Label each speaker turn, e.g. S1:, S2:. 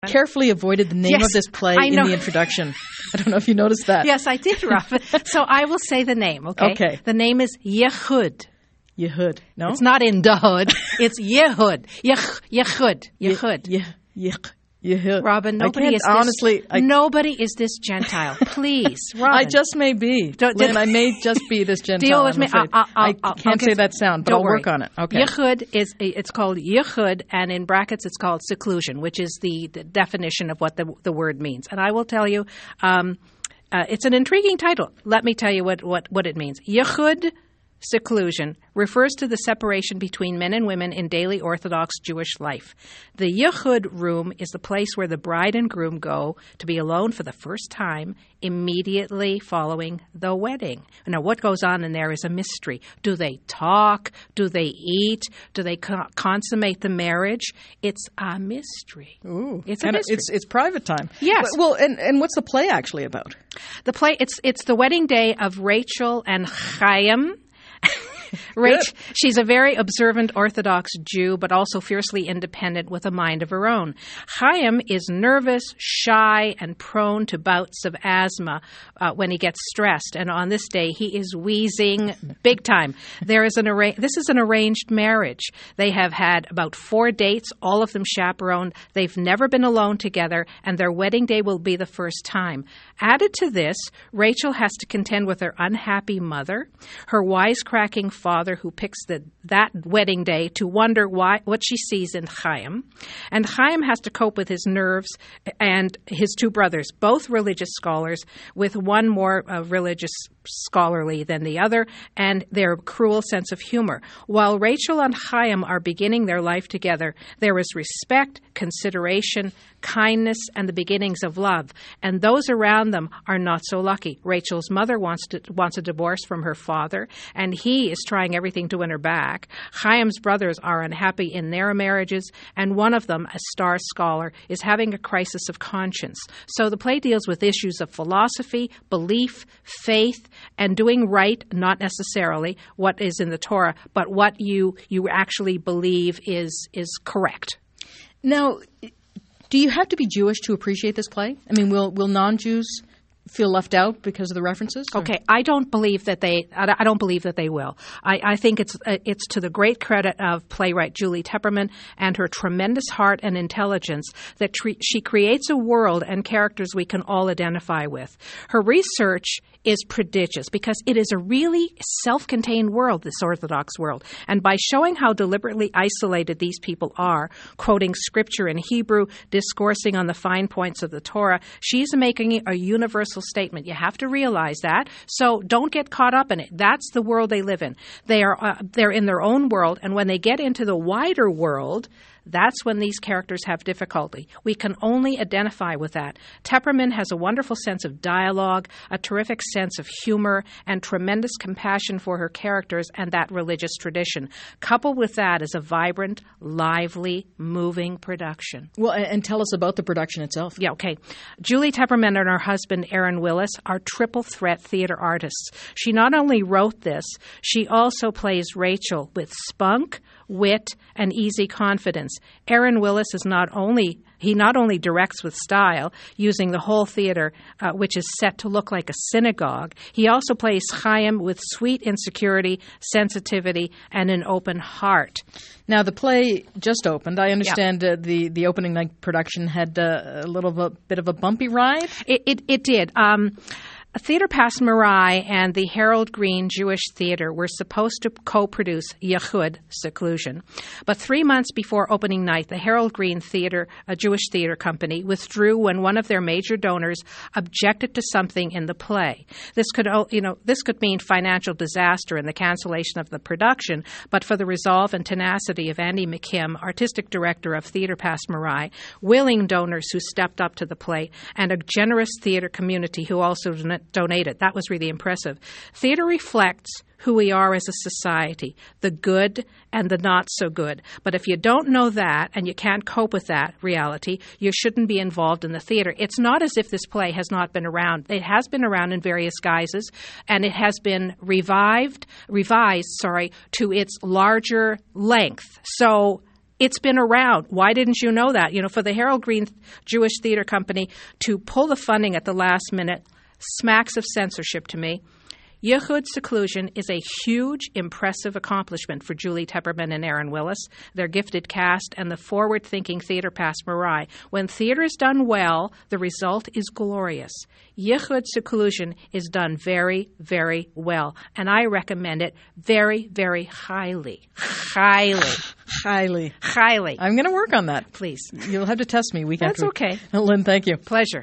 S1: Carefully avoided the name of this play in the introduction. I don't know if you noticed that.
S2: Yes, I did, Robin. So I will say the name, okay?
S1: Okay.
S2: The name is Yehud.
S1: Yehud. No?
S2: It's not in the hood. It's Yehud. Yehud.
S1: Yehud.
S2: Robin, nobody is this Gentile. Please, Robin.
S1: I just may be. Lynn, I may just be this Gentile.
S2: Deal with me.
S1: I can't say that sound, but I'll work on it. Okay.
S2: Yehud it's called Yehud, and in brackets it's called seclusion, which is the definition of what the word means. And I will tell you, it's an intriguing title. Let me tell you what it means. Yehud, seclusion, refers to the separation between men and women in daily Orthodox Jewish life. The Yehud room is the place where the bride and groom go to be alone for the first time immediately following the wedding. Now, what goes on in there is a mystery. Do they talk? Do they eat? Do they consummate the marriage? It's a mystery.
S1: Ooh.
S2: It's a mystery.
S1: It's private time.
S2: Yes.
S1: Well, and what's the play actually about?
S2: The play, it's the wedding day of Rachel and Chaim. She's a very observant Orthodox Jew, but also fiercely independent with a mind of her own. Chaim is nervous, shy, and prone to bouts of asthma when he gets stressed. And on this day, he is wheezing big time. This is an arranged marriage. They have had about 4 dates, all of them chaperoned. They've never been alone together, and their wedding day will be the first time. Added to this, Rachel has to contend with her unhappy mother, her wisecracking father who picks that wedding day to wonder what she sees in Chaim. And Chaim has to cope with his nerves and his 2 brothers, both religious scholars, with one more religious scholarly than the other, and their cruel sense of humor. While Rachel and Chaim are beginning their life together, there is respect, consideration, kindness, and the beginnings of love. And those around them are not so lucky. Rachel's mother wants a divorce from her father, and he is trying everything to win her back. Chaim's brothers are unhappy in their marriages, and one of them, a star scholar, is having a crisis of conscience. So the play deals with issues of philosophy, belief, faith, and doing right, not necessarily what is in the Torah, but what you actually believe is correct.
S1: Now, do you have to be Jewish to appreciate this play? I mean, will non-Jews feel left out because of the references? Or?
S2: Okay, I don't believe that they will. I think it's to the great credit of playwright Julie Tepperman and her tremendous heart and intelligence that she creates a world and characters we can all identify with. Her research is prodigious because it is a really self-contained world, this Orthodox world. And by showing how deliberately isolated these people are, quoting scripture in Hebrew, discoursing on the fine points of the Torah, she's making a universal statement. You have to realize that. So don't get caught up in it. That's the world they live in. They're in their own world, and when they get into the wider world, that's when these characters have difficulty. We can only identify with that. Tepperman has a wonderful sense of dialogue, a terrific sense of humor, and tremendous compassion for her characters and that religious tradition. Coupled with that is a vibrant, lively, moving production.
S1: Well, and tell us about the production itself.
S2: Yeah, okay. Julie Tepperman and her husband, Aaron Willis, are triple threat theater artists. She not only wrote this, she also plays Rachel with spunk, wit, and easy confidence. Aaron Willis is not only directs with style, using the whole theater, which is set to look like a synagogue. He also plays Chaim with sweet insecurity, sensitivity, and an open heart.
S1: Now, the play just opened. I understand the opening night production had a bit of a bumpy ride.
S2: It did. Theater Pass Marai and the Harold Green Jewish Theater were supposed to co-produce Yehud, Seclusion. But 3 months before opening night, the Harold Green Theater, a Jewish theater company, withdrew when one of their major donors objected to something in the play. This could mean financial disaster and the cancellation of the production, but for the resolve and tenacity of Andy McKim, artistic director of Theater Pass Marai, willing donors who stepped up to the plate, and a generous theater community who also donated. That was really impressive. Theater reflects who we are as a society, the good and the not so good. But if you don't know that and you can't cope with that reality, you shouldn't be involved in the theater. It's not as if this play has not been around. It has been around in various guises, and it has been revised to its larger length. So It's been around. Why didn't you know that? For the Harold Green Jewish Theater Company to pull the funding at the last minute smacks of censorship to me. Yichud Seclusion is a huge, impressive accomplishment for Julie Tepperman and Aaron Willis, their gifted cast, and the forward-thinking theater past Marai. When theater is done well, the result is glorious. Yichud Seclusion is done very, very well, and I recommend it very, very highly. Highly.
S1: I'm going to work on that.
S2: Please.
S1: You'll have to test me week after
S2: That's
S1: week.
S2: okay.
S1: Lynn, thank you.
S2: Pleasure.